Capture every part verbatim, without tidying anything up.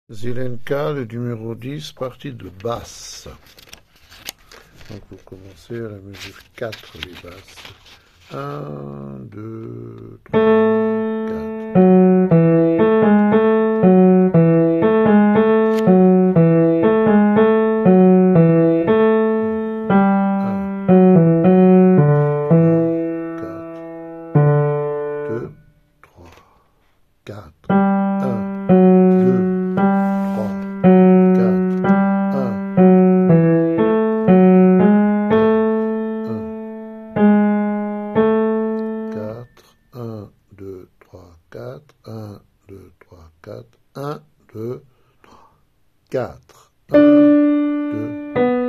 Zelenka, le numéro dix, partie de basse. Donc pour commencer à la mesure quatre, les basses. un, deux, trois, quatre. un, deux, trois, quatre, un, deux, trois, quatre, un, deux, trois, quatre, un, deux,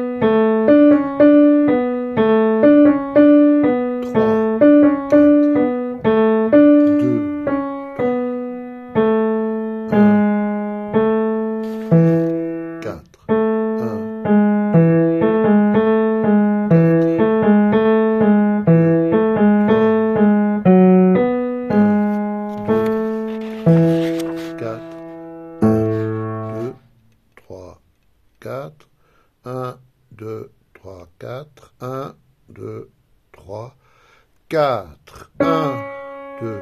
quatre, un, deux, trois, quatre, un, deux, trois, quatre, un, deux,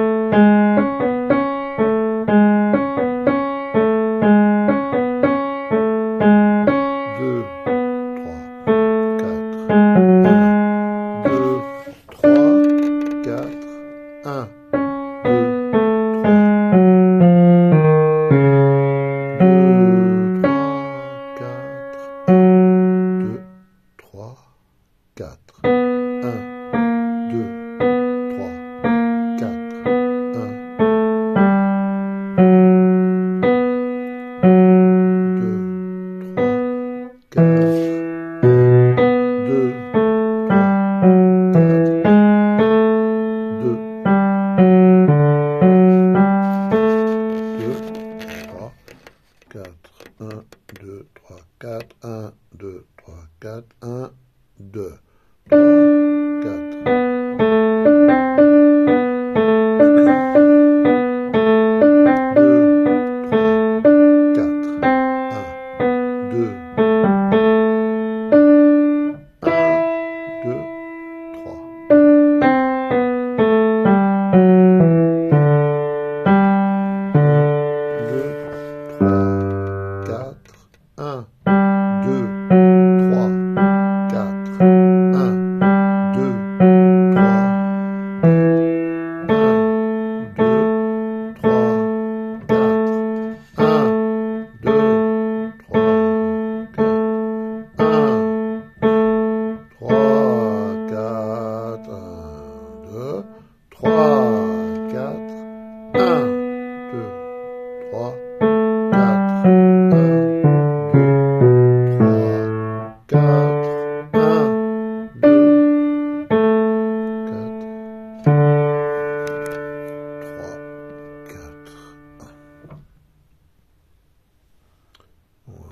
deux, trois, quatre, un, deux, trois, quatre, un, quatre, un, deux, trois, quatre, un, deux, trois, quatre, deux, trois, quatre, deux, trois, quatre.